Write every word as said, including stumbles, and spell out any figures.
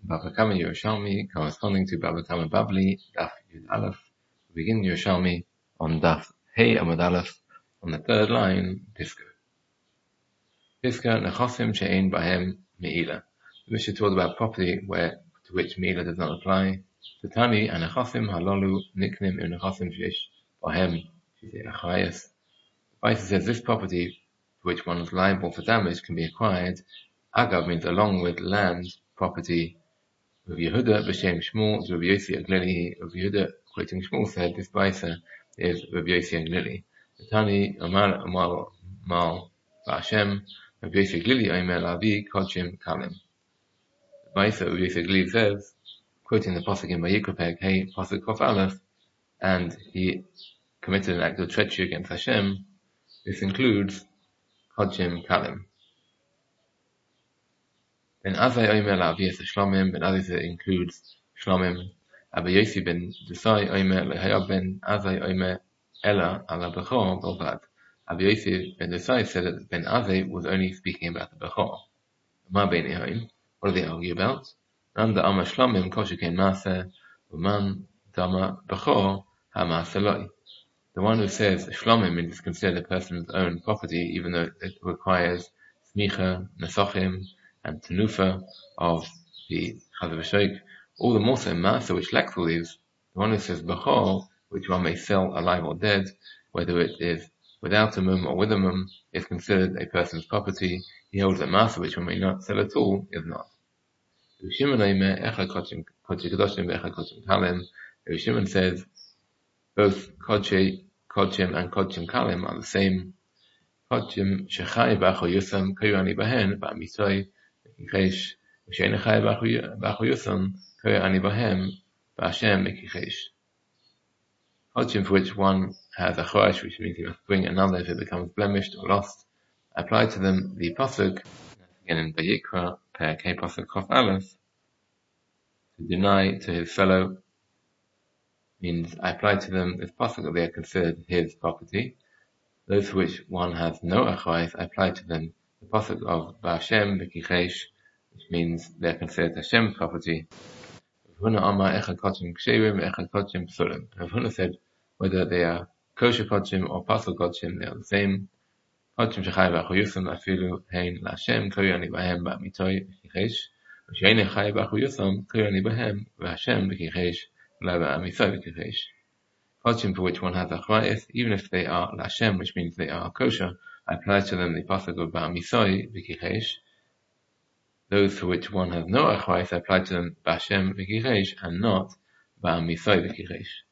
Bava Kama Yerushalmi, corresponding to Bava Kama Babli, Daf Yud Aleph. We begin Yerushalmi on Daf Hey Amud Aleph, on the third line, Piska. Piska Nechosim She'ein Bahem Me'ila. The Mishnah talked about property where to which Me'ila does not apply. Tatani and Nechosim Halolu Niknim in Nechosim She'esh Bahem Achayas. The Baisa says this property for which one is liable for damage can be acquired. Agav means along with land, property. Rav Yehuda b'shem Shmuel, Rav Yossi Aglili. Rav Yehuda, quoting Shmuel, said this Baisa is Rav Yossi Aglili. Tani Amar Amar Mal Ba'Hashem, Rav Yossi Aglili Omer Lavi Kodshim Kalim. The Baisa Rav Yossi Aglili says, quoting the pasuk in Vayikra Perek Hey, pasuk Kof Aleph, and he committed an act of treachery against Hashem. This includes Kodshim Kalim. Ben Azai Omer La'aviyas Shlomim, Ben Azai includes Shlomim. Abba Yossi ben Desai Omer Lehayab ben Azai Omer Ella ala Bechor Bolvad. Abba Yossi ben Desai said that Ben Azai was only speaking about the Bechor. Ma Beini Haim, what do they argue about? None the Amma Shlomim Koshukein Maser, Uman Dama Bechor HaMaseloi. The one who says Shlomim is considered a person's own property, even though it requires Smicha, Nesochim, and Tenufa of the Chazav Shoik, all the more so Maser, which lacks all these. The one who says Bechor, which one may sell alive or dead, whether it is without a mum or with a mum, is considered a person's property. He holds that Maser, which one may not sell at all, is not. Shimon says both Kodshei, Kodshim and Kodshim Kalim are the same. Kodshim Shechai B'Acho Yusam Koyani Bahen Ba'Mitzoi Mekichesh V'Shein Chai B'Acho Yusam Koyani Bahem Ba'Hashem Mekichesh. Kodshim for which one has a choresh, which means he must bring another if it becomes blemished or lost. Apply to them the pasuk again in Vayikra Perek Hey pasuk Chof Aleph, to deny to his fellow means I apply to them this pasuk that they are considered his property. Those for which one has no achayis, I apply to them the pasuk of Ba'Hashem B'Kichesh, which means they are considered Hashem's property. Rav Huna said whether they are kosher kodshim or pasul kodshim, they are the same. Kodshim shechai b'acho yusam afilu hein la'Hashem koyani b'hem ba'mitoi b'kichesh, v'she'ein chai b'acho yusam koyani b'hem v'Hashem b'kichesh v'la ba'mitoi b'kichesh. Kodshim for which one has achrayis, even if they are la'Hashem, which means they are kosher, I apply to them the pasuk of ba'misoi b'kichesh. Those for which one has no achrayis, I apply to them ba'Hashem b'kichesh and not ba'misoi b'kichesh.